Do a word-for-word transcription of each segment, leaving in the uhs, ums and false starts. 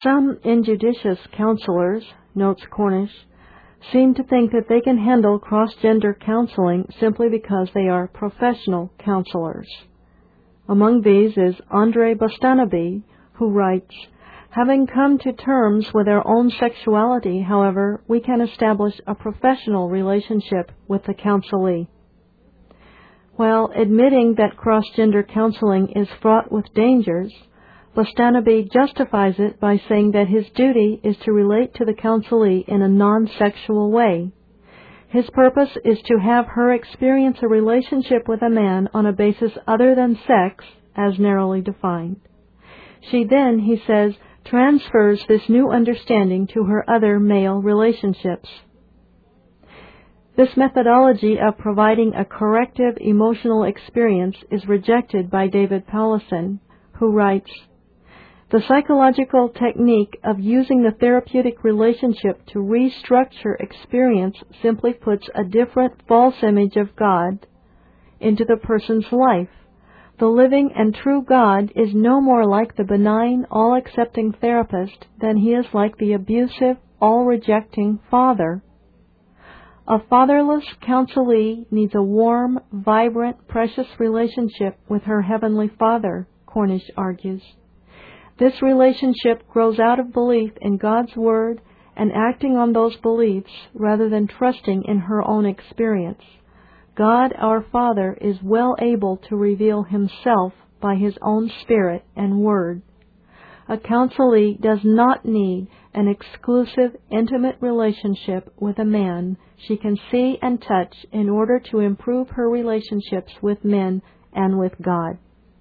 Some injudicious counselors, notes Cornish, seem to think that they can handle cross-gender counseling simply because they are professional counselors. Among these is Andre Bostanaby, who writes, "Having come to terms with our own sexuality, however, we can establish a professional relationship with the counselee." While admitting that cross-gender counseling is fraught with dangers, Bostanaby justifies it by saying that his duty is to relate to the counselee in a non-sexual way. His purpose is to have her experience a relationship with a man on a basis other than sex, as narrowly defined. She then, he says, transfers this new understanding to her other male relationships. This methodology of providing a corrective emotional experience is rejected by David Powlison, who writes, "The psychological technique of using the therapeutic relationship to restructure experience simply puts a different false image of God into the person's life. The living and true God is no more like the benign, all-accepting therapist than he is like the abusive, all-rejecting father. A fatherless counselee needs a warm, vibrant, precious relationship with her heavenly Father," Cornish argues. This relationship grows out of belief in God's Word and acting on those beliefs rather than trusting in her own experience. God, our Father, is well able to reveal Himself by His own Spirit and Word. A counselee does not need an exclusive, intimate relationship with a man she can see and touch in order to improve her relationships with men and with God.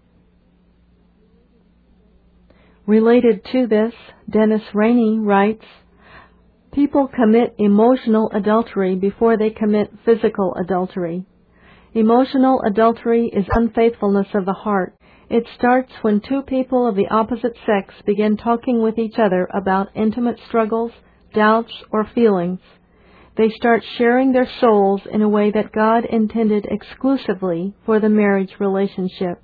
Related to this, Dennis Rainey writes, "People commit emotional adultery before they commit physical adultery. Emotional adultery is unfaithfulness of the heart. It starts when two people of the opposite sex begin talking with each other about intimate struggles, doubts, or feelings. They start sharing their souls in a way that God intended exclusively for the marriage relationship."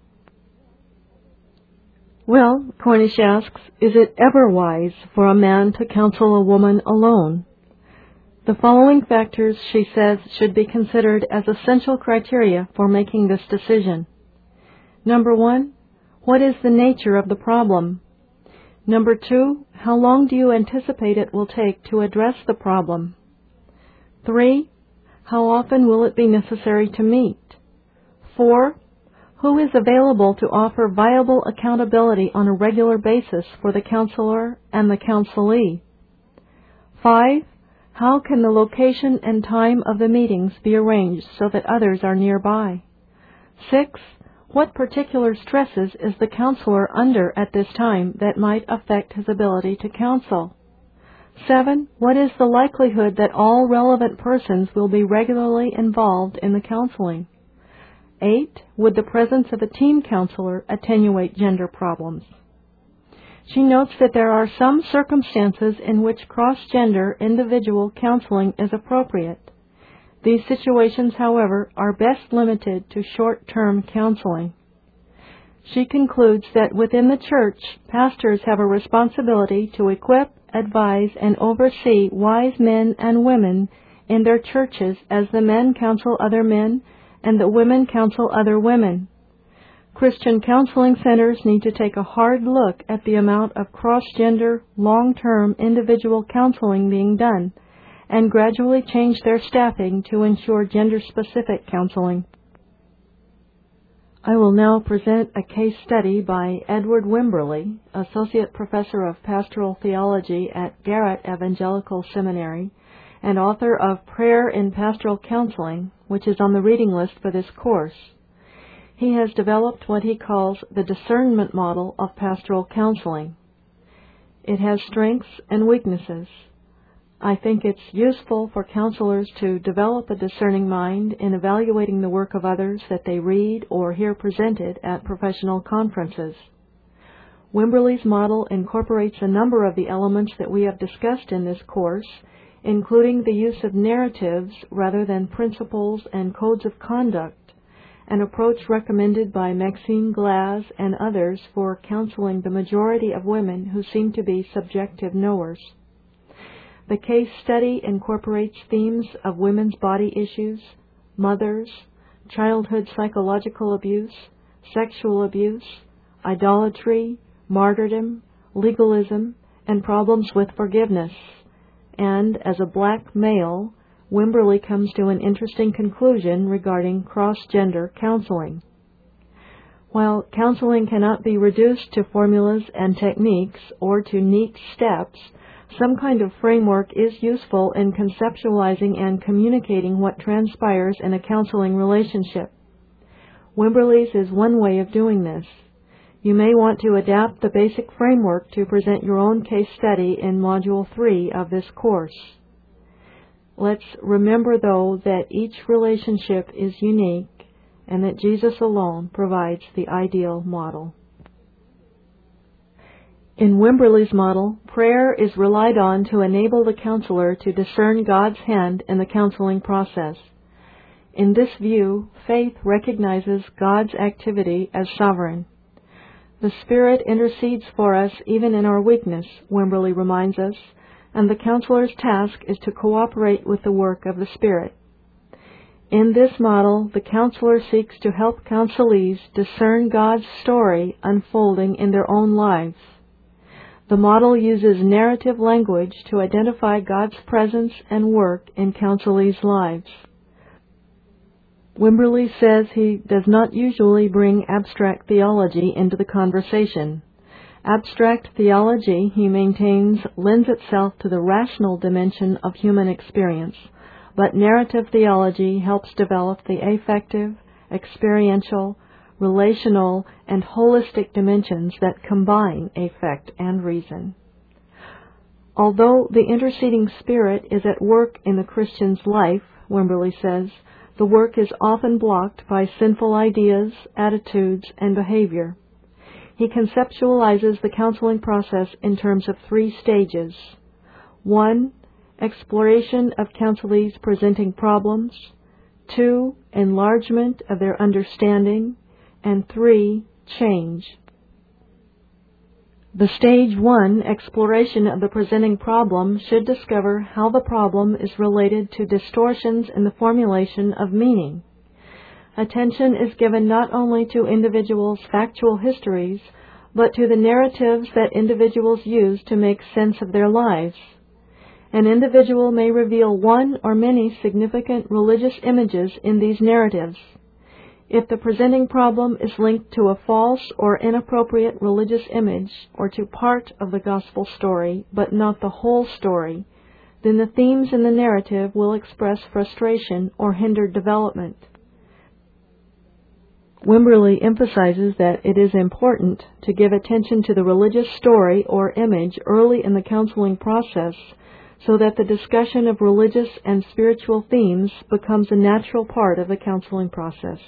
Well, Cornish asks, is it ever wise for a man to counsel a woman alone? The following factors, she says, should be considered as essential criteria for making this decision. Number one, what is the nature of the problem? Number two, how long do you anticipate it will take to address the problem? Three, how often will it be necessary to meet? Four, who is available to offer viable accountability on a regular basis for the counselor and the counselee? Five, how can the location and time of the meetings be arranged so that others are nearby? Six, what particular stresses is the counselor under at this time that might affect his ability to counsel? Seven, what is the likelihood that all relevant persons will be regularly involved in the counseling? Eight, would the presence of a team counselor attenuate gender problems? She notes that there are some circumstances in which cross-gender individual counseling is appropriate. These situations, however, are best limited to short-term counseling. She concludes that within the church, pastors have a responsibility to equip, advise, and oversee wise men and women in their churches as the men counsel other men and the women counsel other women. Christian counseling centers need to take a hard look at the amount of cross-gender, long-term individual counseling being done and gradually change their staffing to ensure gender-specific counseling. I will now present a case study by Edward Wimberly, Associate Professor of Pastoral Theology at Garrett Evangelical Seminary and author of Prayer in Pastoral Counseling, which is on the reading list for this course. He has developed what he calls the discernment model of pastoral counseling. It has strengths and weaknesses. I think it's useful for counselors to develop a discerning mind in evaluating the work of others that they read or hear presented at professional conferences. Wimberly's model incorporates a number of the elements that we have discussed in this course, including the use of narratives rather than principles and codes of conduct, an approach recommended by Maxine Glass and others for counseling the majority of women who seem to be subjective knowers. The case study incorporates themes of women's body issues, mothers, childhood psychological abuse, sexual abuse, idolatry, martyrdom, legalism, and problems with forgiveness. And as a black male, Wimberly comes to an interesting conclusion regarding cross-gender counseling. While counseling cannot be reduced to formulas and techniques or to neat steps, some kind of framework is useful in conceptualizing and communicating what transpires in a counseling relationship. Wimberly's is one way of doing this. You may want to adapt the basic framework to present your own case study in Module three of this course. Let's remember, though, that each relationship is unique and that Jesus alone provides the ideal model. In Wimberly's model, prayer is relied on to enable the counselor to discern God's hand in the counseling process. In this view, faith recognizes God's activity as sovereign. The Spirit intercedes for us even in our weakness, Wimberly reminds us, and the counselor's task is to cooperate with the work of the Spirit. In this model, the counselor seeks to help counselees discern God's story unfolding in their own lives. The model uses narrative language to identify God's presence and work in counselees' lives. Wimberly says he does not usually bring abstract theology into the conversation. Abstract theology, he maintains, lends itself to the rational dimension of human experience, but narrative theology helps develop the affective, experiential, relational, and holistic dimensions that combine affect and reason. Although the interceding Spirit is at work in the Christian's life, Wimberly says, the work is often blocked by sinful ideas, attitudes, and behavior. He conceptualizes the counseling process in terms of three stages. One, exploration of counselees presenting problems. Two, enlargement of their understanding. And three, change. The stage one, exploration of the presenting problem, should discover how the problem is related to distortions in the formulation of meaning. Attention is given not only to individuals' factual histories, but to the narratives that individuals use to make sense of their lives. An individual may reveal one or many significant religious images in these narratives. If the presenting problem is linked to a false or inappropriate religious image or to part of the gospel story, but not the whole story, then the themes in the narrative will express frustration or hinder development. Wimberly emphasizes that it is important to give attention to the religious story or image early in the counseling process so that the discussion of religious and spiritual themes becomes a natural part of the counseling process.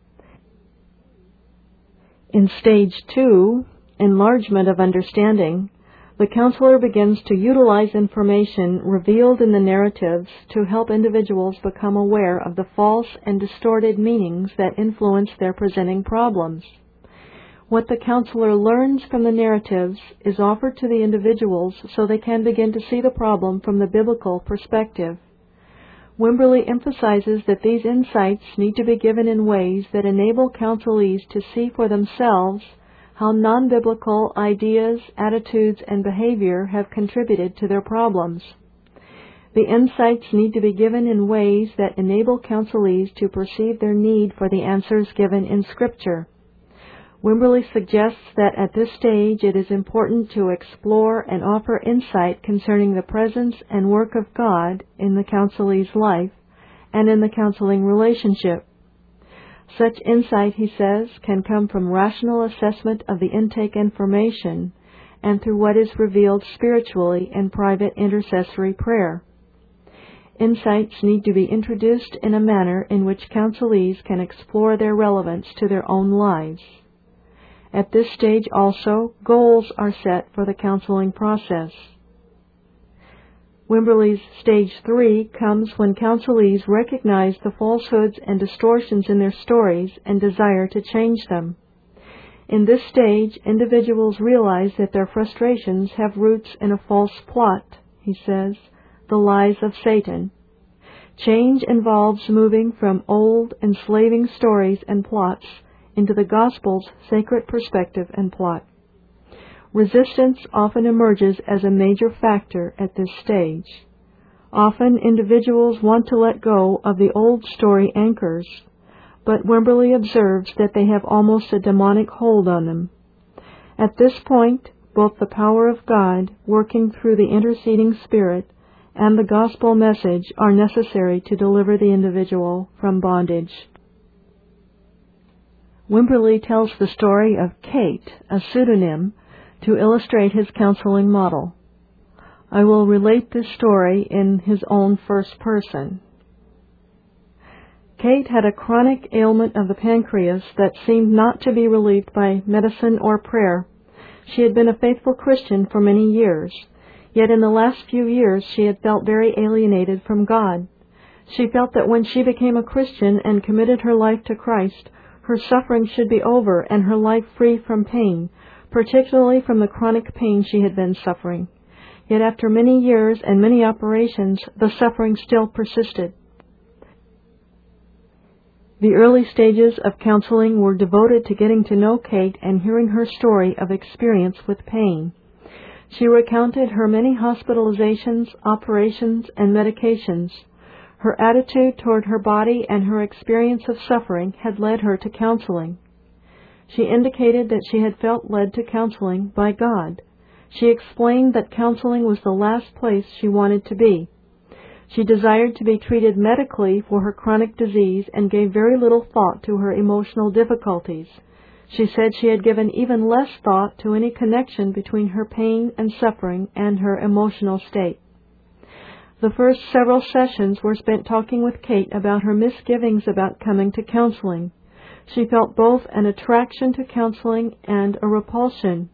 In stage two, enlargement of understanding, the counselor begins to utilize information revealed in the narratives to help individuals become aware of the false and distorted meanings that influence their presenting problems. What the counselor learns from the narratives is offered to the individuals so they can begin to see the problem from the biblical perspective. Wimberly emphasizes that these insights need to be given in ways that enable counselees to see for themselves how non-biblical ideas, attitudes, and behavior have contributed to their problems. The insights need to be given in ways that enable counselees to perceive their need for the answers given in Scripture. Wimberly suggests that at this stage it is important to explore and offer insight concerning the presence and work of God in the counselee's life and in the counseling relationship. Such insight, he says, can come from rational assessment of the intake information and through what is revealed spiritually in private intercessory prayer. Insights need to be introduced in a manner in which counselees can explore their relevance to their own lives. At this stage also, goals are set for the counseling process. Wimberly's stage three comes when counselees recognize the falsehoods and distortions in their stories and desire to change them. In this stage, individuals realize that their frustrations have roots in a false plot, he says, the lies of Satan. Change involves moving from old, enslaving stories and plots into the gospel's sacred perspective and plot. Resistance often emerges as a major factor at this stage. Often individuals want to let go of the old story anchors, but Wimberly observes that they have almost a demonic hold on them. At this point, both the power of God, working through the interceding Spirit, and the gospel message are necessary to deliver the individual from bondage. Wimberly tells the story of Kate, a pseudonym, to illustrate his counseling model. I will relate this story in his own first person. Kate had a chronic ailment of the pancreas that seemed not to be relieved by medicine or prayer. She had been a faithful Christian for many years, yet in the last few years she had felt very alienated from God. She felt that when she became a Christian and committed her life to Christ, her suffering should be over and her life free from pain, particularly from the chronic pain she had been suffering. Yet after many years and many operations, the suffering still persisted. The early stages of counseling were devoted to getting to know Kate and hearing her story of experience with pain. She recounted her many hospitalizations, operations, and medications. Her attitude toward her body and her experience of suffering had led her to counseling. She indicated that she had felt led to counseling by God. She explained that counseling was the last place she wanted to be. She desired to be treated medically for her chronic disease and gave very little thought to her emotional difficulties. She said she had given even less thought to any connection between her pain and suffering and her emotional state. The first several sessions were spent talking with Kate about her misgivings about coming to counseling. She felt both an attraction to counseling and a repulsion.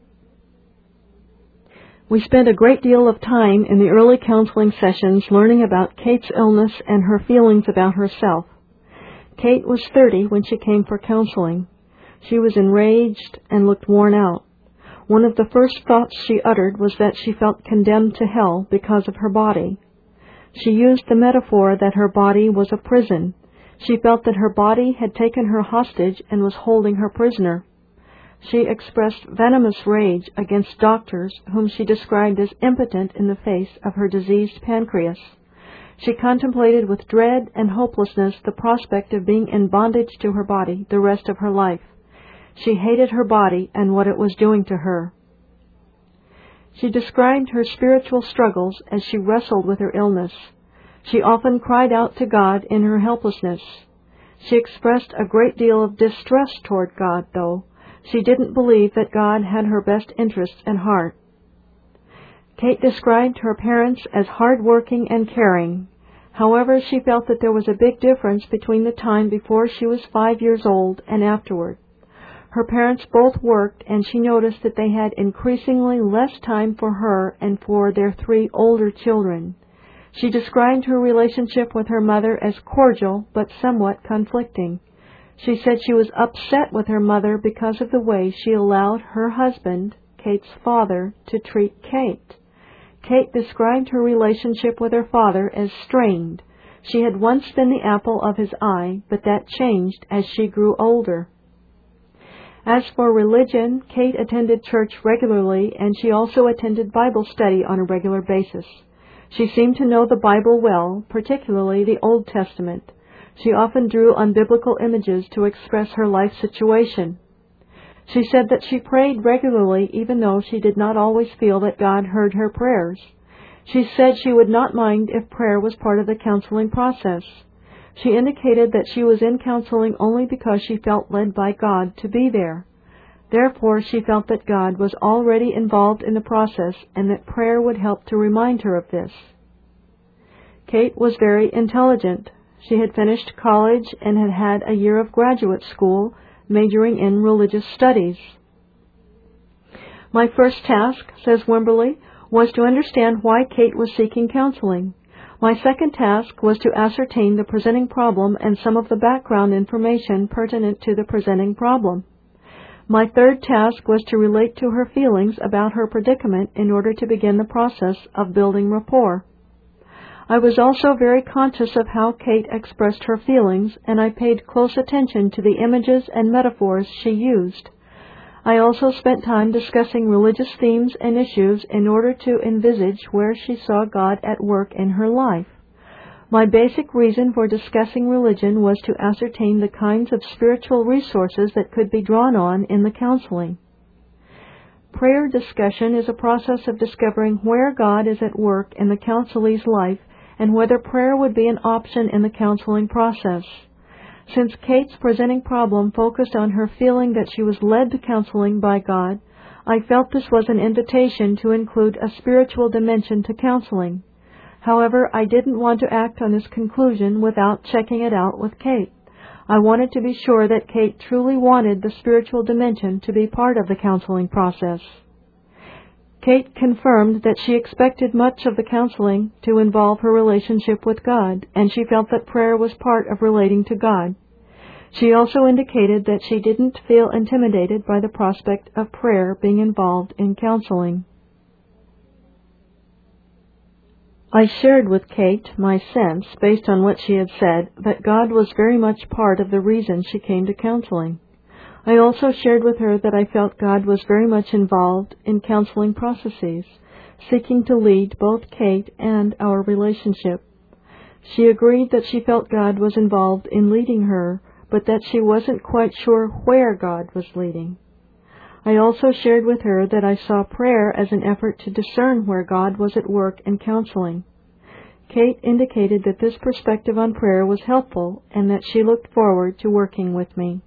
We spent a great deal of time in the early counseling sessions learning about Kate's illness and her feelings about herself. Kate was thirty when she came for counseling. She was enraged and looked worn out. One of the first thoughts she uttered was that she felt condemned to hell because of her body. She used the metaphor that her body was a prison. She felt that her body had taken her hostage and was holding her prisoner. She expressed venomous rage against doctors whom she described as impotent in the face of her diseased pancreas. She contemplated with dread and hopelessness the prospect of being in bondage to her body the rest of her life. She hated her body and what it was doing to her. She described her spiritual struggles as she wrestled with her illness. She often cried out to God in her helplessness. She expressed a great deal of distrust toward God, though. She didn't believe that God had her best interests at heart. Kate described her parents as hard-working and caring. However, she felt that there was a big difference between the time before she was five years old and afterward. Her parents both worked, and she noticed that they had increasingly less time for her and for their three older children. She described her relationship with her mother as cordial but somewhat conflicting. She said she was upset with her mother because of the way she allowed her husband, Kate's father, to treat Kate. Kate described her relationship with her father as strained. She had once been the apple of his eye, but that changed as she grew older. As for religion, Kate attended church regularly, and she also attended Bible study on a regular basis. She seemed to know the Bible well, particularly the Old Testament. She often drew on biblical images to express her life situation. She said that she prayed regularly even though she did not always feel that God heard her prayers. She said she would not mind if prayer was part of the counseling process. She indicated that she was in counseling only because she felt led by God to be there. Therefore, she felt that God was already involved in the process and that prayer would help to remind her of this. Kate was very intelligent. She had finished college and had had a year of graduate school, majoring in religious studies. My first task, says Wimberly, was to understand why Kate was seeking counseling. My second task was to ascertain the presenting problem and some of the background information pertinent to the presenting problem. My third task was to relate to her feelings about her predicament in order to begin the process of building rapport. I was also very conscious of how Kate expressed her feelings, and I paid close attention to the images and metaphors she used. I also spent time discussing religious themes and issues in order to envisage where she saw God at work in her life. My basic reason for discussing religion was to ascertain the kinds of spiritual resources that could be drawn on in the counseling. Prayer discussion is a process of discovering where God is at work in the counselee's life and whether prayer would be an option in the counseling process. Since Kate's presenting problem focused on her feeling that she was led to counseling by God, I felt this was an invitation to include a spiritual dimension to counseling. However, I didn't want to act on this conclusion without checking it out with Kate. I wanted to be sure that Kate truly wanted the spiritual dimension to be part of the counseling process. Kate confirmed that she expected much of the counseling to involve her relationship with God, and she felt that prayer was part of relating to God. She also indicated that she didn't feel intimidated by the prospect of prayer being involved in counseling. I shared with Kate my sense, based on what she had said, that God was very much part of the reason she came to counseling. I also shared with her that I felt God was very much involved in counseling processes, seeking to lead both Kate and our relationship. She agreed that she felt God was involved in leading her, but that she wasn't quite sure where God was leading. I also shared with her that I saw prayer as an effort to discern where God was at work in counseling. Kate indicated that this perspective on prayer was helpful and that she looked forward to working with me.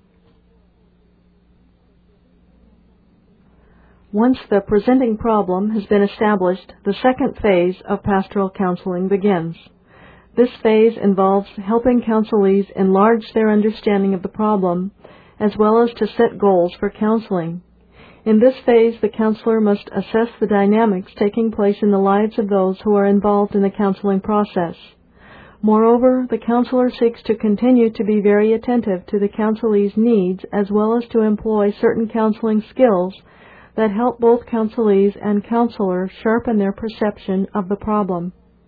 Once the presenting problem has been established, the second phase of pastoral counseling begins. This phase involves helping counselees enlarge their understanding of the problem, as well as to set goals for counseling. In this phase, the counselor must assess the dynamics taking place in the lives of those who are involved in the counseling process. Moreover, the counselor seeks to continue to be very attentive to the counselee's needs, as well as to employ certain counseling skills that help both counselees and counselor sharpen their perception of the problem.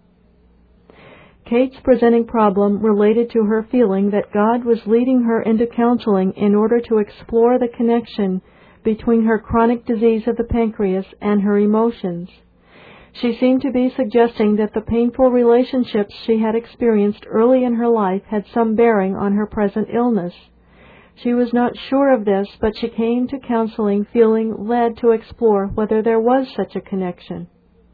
Kate's presenting problem related to her feeling that God was leading her into counseling in order to explore the connection between her chronic disease of the pancreas and her emotions. She seemed to be suggesting that the painful relationships she had experienced early in her life had some bearing on her present illness. She was not sure of this, but she came to counseling feeling led to explore whether there was such a connection.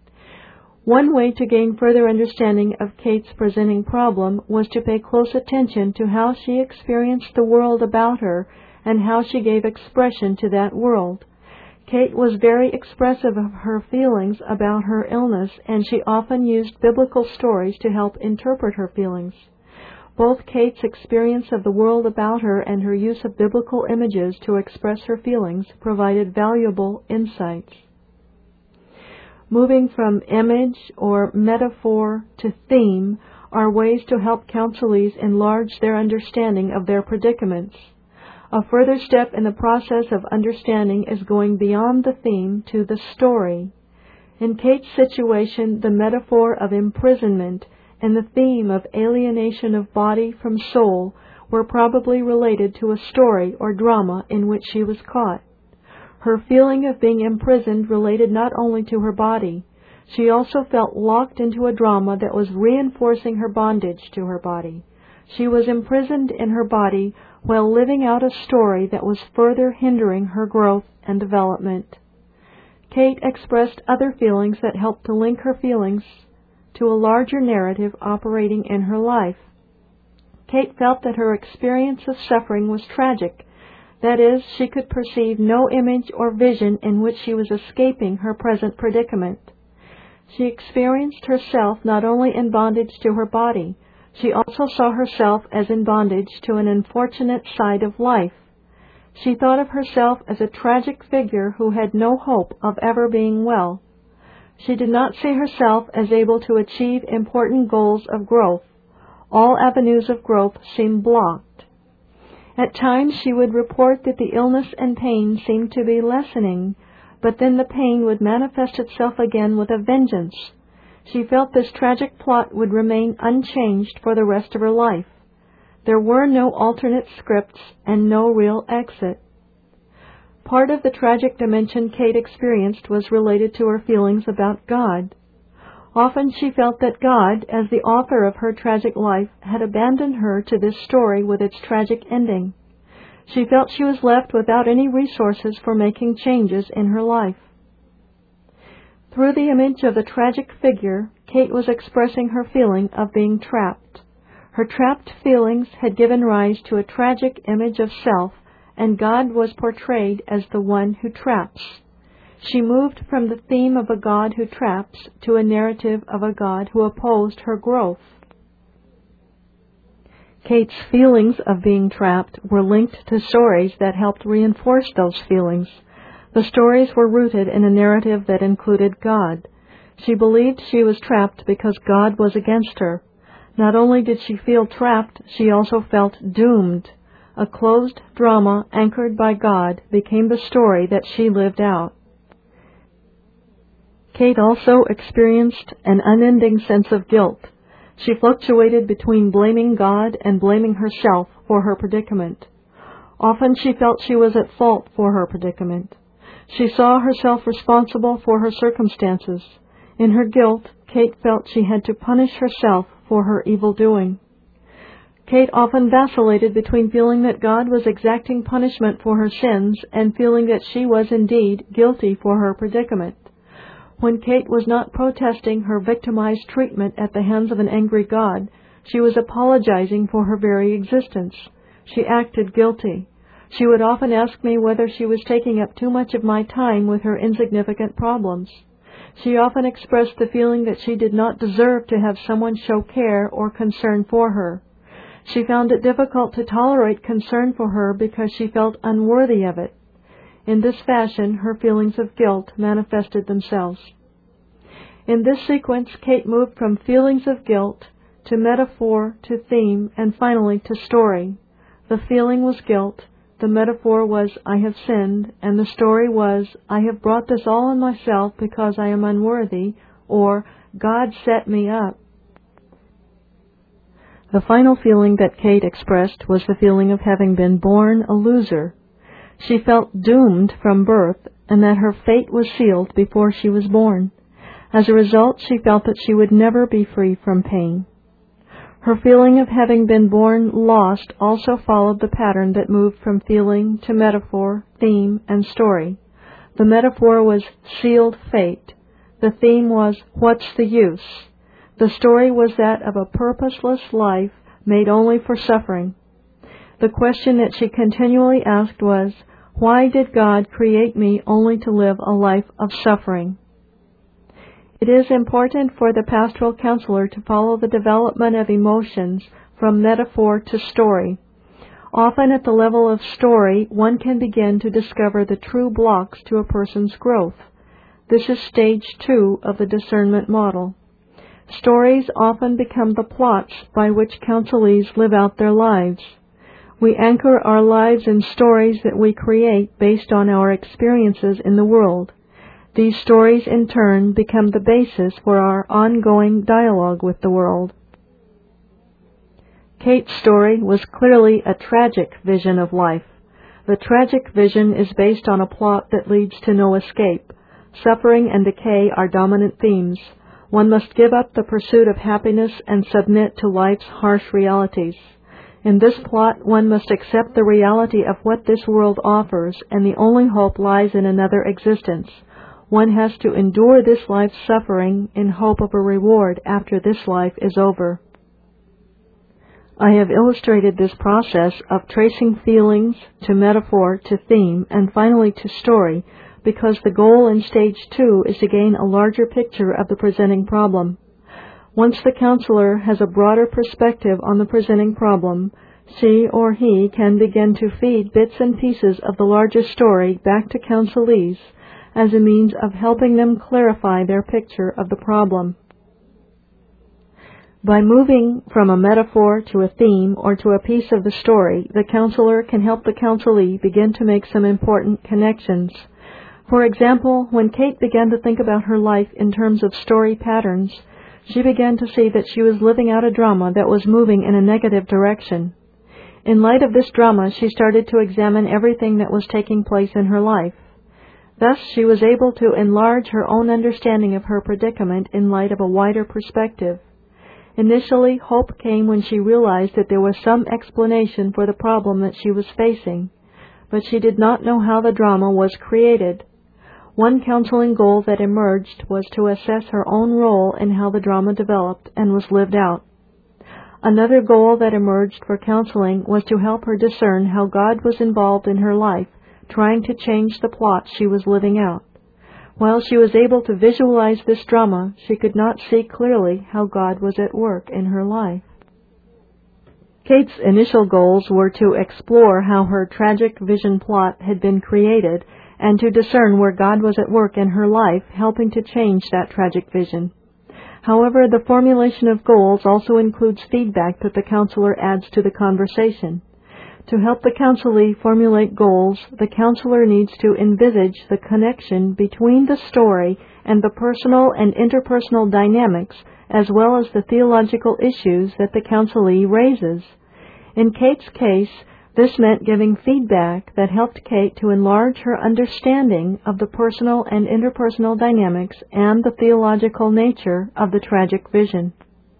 One way to gain further understanding of Kate's presenting problem was to pay close attention to how she experienced the world about her and how she gave expression to that world. Kate was very expressive of her feelings about her illness, and she often used biblical stories to help interpret her feelings. Both Kate's experience of the world about her and her use of biblical images to express her feelings provided valuable insights. Moving from image or metaphor to theme are ways to help counselees enlarge their understanding of their predicaments. A further step in the process of understanding is going beyond the theme to the story. In Kate's situation, the metaphor of imprisonment and the theme of alienation of body from soul were probably related to a story or drama in which she was caught. Her feeling of being imprisoned related not only to her body, she also felt locked into a drama that was reinforcing her bondage to her body. She was imprisoned in her body while living out a story that was further hindering her growth and development. Kate expressed other feelings that helped to link her feelings to a larger narrative operating in her life. Kate felt that her experience of suffering was tragic. That is, she could perceive no image or vision in which she was escaping her present predicament. She experienced herself not only in bondage to her body, she also saw herself as in bondage to an unfortunate side of life. She thought of herself as a tragic figure who had no hope of ever being well. She did not see herself as able to achieve important goals of growth. All avenues of growth seemed blocked. At times she would report that the illness and pain seemed to be lessening, but then the pain would manifest itself again with a vengeance. She felt this tragic plot would remain unchanged for the rest of her life. There were no alternate scripts and no real exit. Part of the tragic dimension Kate experienced was related to her feelings about God. Often she felt that God, as the author of her tragic life, had abandoned her to this story with its tragic ending. She felt she was left without any resources for making changes in her life. Through the image of the tragic figure, Kate was expressing her feeling of being trapped. Her trapped feelings had given rise to a tragic image of self, and God was portrayed as the one who traps. She moved from the theme of a God who traps to a narrative of a God who opposed her growth. Kate's feelings of being trapped were linked to stories that helped reinforce those feelings. The stories were rooted in a narrative that included God. She believed she was trapped because God was against her. Not only did she feel trapped, she also felt doomed. A closed drama anchored by God became the story that she lived out. Kate also experienced an unending sense of guilt. She fluctuated between blaming God and blaming herself for her predicament. Often she felt she was at fault for her predicament. She saw herself responsible for her circumstances. In her guilt, Kate felt she had to punish herself for her evil doing. Kate often vacillated between feeling that God was exacting punishment for her sins and feeling that she was indeed guilty for her predicament. When Kate was not protesting her victimized treatment at the hands of an angry God, she was apologizing for her very existence. She acted guilty. She would often ask me whether she was taking up too much of my time with her insignificant problems. She often expressed the feeling that she did not deserve to have someone show care or concern for her. She found it difficult to tolerate concern for her because she felt unworthy of it. In this fashion, her feelings of guilt manifested themselves. In this sequence, Kate moved from feelings of guilt to metaphor to theme and finally to story. The feeling was guilt, the metaphor was I have sinned, and the story was I have brought this all on myself because I am unworthy, or God set me up. The final feeling that Kate expressed was the feeling of having been born a loser. She felt doomed from birth and that her fate was sealed before she was born. As a result, she felt that she would never be free from pain. Her feeling of having been born lost also followed the pattern that moved from feeling to metaphor, theme, and story. The metaphor was sealed fate. The theme was what's the use? The story was that of a purposeless life made only for suffering. The question that she continually asked was, why did God create me only to live a life of suffering? It is important for the pastoral counselor to follow the development of emotions from metaphor to story. Often at the level of story, one can begin to discover the true blocks to a person's growth. This is stage two of the discernment model. Stories often become the plots by which counselees live out their lives. We anchor our lives in stories that we create based on our experiences in the world. These stories, in turn, become the basis for our ongoing dialogue with the world. Kate's story was clearly a tragic vision of life. The tragic vision is based on a plot that leads to no escape. Suffering and decay are dominant themes. One must give up the pursuit of happiness and submit to life's harsh realities. In this plot, one must accept the reality of what this world offers, and the only hope lies in another existence. One has to endure this life's suffering in hope of a reward after this life is over. I have illustrated this process of tracing feelings to metaphor to theme and finally to story because the goal in stage two is to gain a larger picture of the presenting problem. Once the counselor has a broader perspective on the presenting problem, she or he can begin to feed bits and pieces of the larger story back to counselees. as a means of helping them clarify their picture of the problem. By moving from a metaphor to a theme or to a piece of the story, the counselor can help the counselee begin to make some important connections. For example, when Kate began to think about her life in terms of story patterns, she began to see that she was living out a drama that was moving in a negative direction. In light of this drama, she started to examine everything that was taking place in her life. Thus, she was able to enlarge her own understanding of her predicament in light of a wider perspective. Initially, hope came when she realized that there was some explanation for the problem that she was facing, but she did not know how the drama was created. One counseling goal that emerged was to assess her own role in how the drama developed and was lived out. Another goal that emerged for counseling was to help her discern how God was involved in her life, trying to change the plot she was living out. While she was able to visualize this drama, she could not see clearly how God was at work in her life. Kate's initial goals were to explore how her tragic vision plot had been created and to discern where God was at work in her life, helping to change that tragic vision. However, the formulation of goals also includes feedback that the counselor adds to the conversation. To help the counselee formulate goals, the counselor needs to envisage the connection between the story and the personal and interpersonal dynamics, as well as the theological issues that the counselee raises. In Kate's case, this meant giving feedback that helped Kate to enlarge her understanding of the personal and interpersonal dynamics and the theological nature of the tragic vision.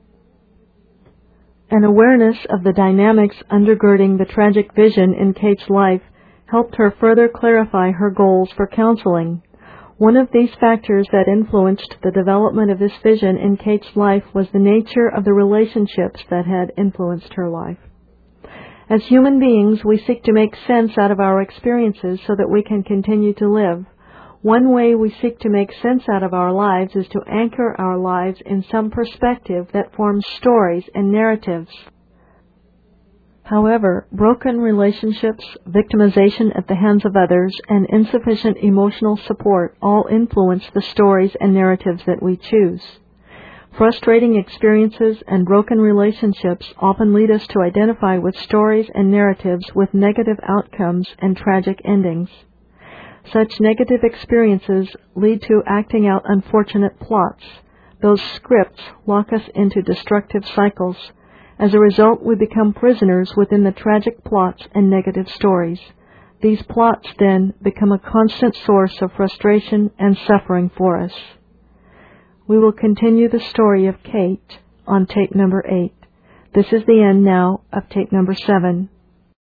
An awareness of the dynamics undergirding the tragic vision in Kate's life helped her further clarify her goals for counseling. One of these factors that influenced the development of this vision in Kate's life was the nature of the relationships that had influenced her life. As human beings, we seek to make sense out of our experiences so that we can continue to live. One way we seek to make sense out of our lives is to anchor our lives in some perspective that forms stories and narratives. However, broken relationships, victimization at the hands of others, and insufficient emotional support all influence the stories and narratives that we choose. Frustrating experiences and broken relationships often lead us to identify with stories and narratives with negative outcomes and tragic endings. Such negative experiences lead to acting out unfortunate plots. Those scripts lock us into destructive cycles. As a result, we become prisoners within the tragic plots and negative stories. These plots, then, become a constant source of frustration and suffering for us. We will continue the story of Kate on tape number eight. This is the end now of tape number seven.